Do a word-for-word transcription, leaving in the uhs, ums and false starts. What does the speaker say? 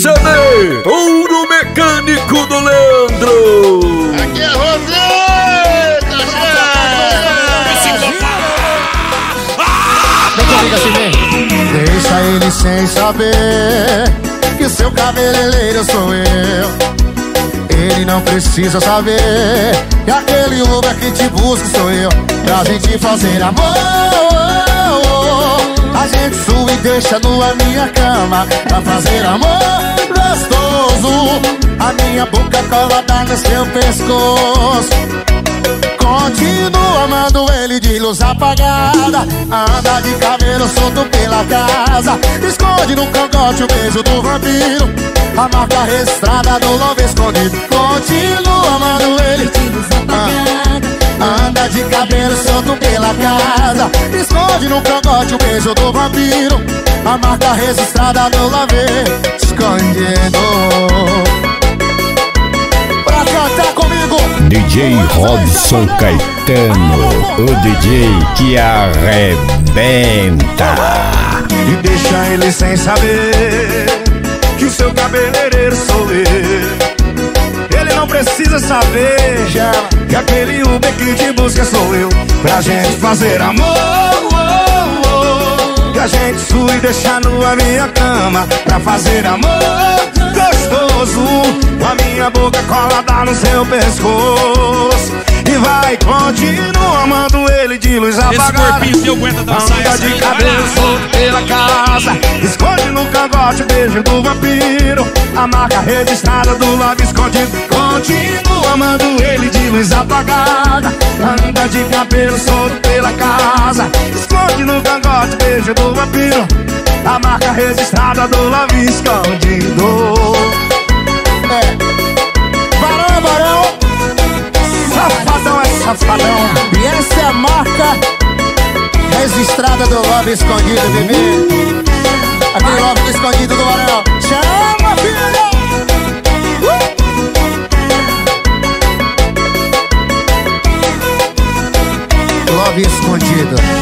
C D Ouro Mecânico do Leandro. Aqui é você, tá Deixa ele sem saber que o seu cabeleireiro sou eu. Ele não precisa saber que aquele Uber que te busca sou eu. Pra gente fazer amor, a gente sua e deixa nua minha cama. Pra fazer amor gostoso, a minha boca colada no seu pescoço. Continua amando ele de luz apagada. Anda de cabelo solto pela casa. Esconde no cangote o beijo do vampiro, a marca registrada do love escondido. Continua amando ele de luz apagada. Anda de cabelo solto pela casa. Esconde no cangote o beijo do vampiro, a marca registrada do love escondido. Pra cantar comigo, D J Robson Caetano, o D J que arrebenta. E deixa ele sem saber que o seu cabeleireiro sou eu. Ele não precisa saber já que aquele Uber que te busca sou eu. Pra gente fazer amor, oh, oh, que a gente sua e deixar nua minha cama. Pra fazer amor gostoso, com a minha boca colada no seu pescoço. E vai continuar amando ele de luz apagada. Esse corpinho seu aguenta dançar essa de cabelo solto pela casa. Esconde no cangote o beijo do vampiro, a marca registrada do love escondido. Continua amando ele de luz apagada. Anda de cabelo solto pela casa. Esconde no cangote o beijo do vampiro, a marca registrada do love escondido. É, Barão, Barão, safadão é safadão. E essa é a marca registrada do love escondido, bebê. Aquele love escondido do Barão. Chama, filha! Uh! Love escondido.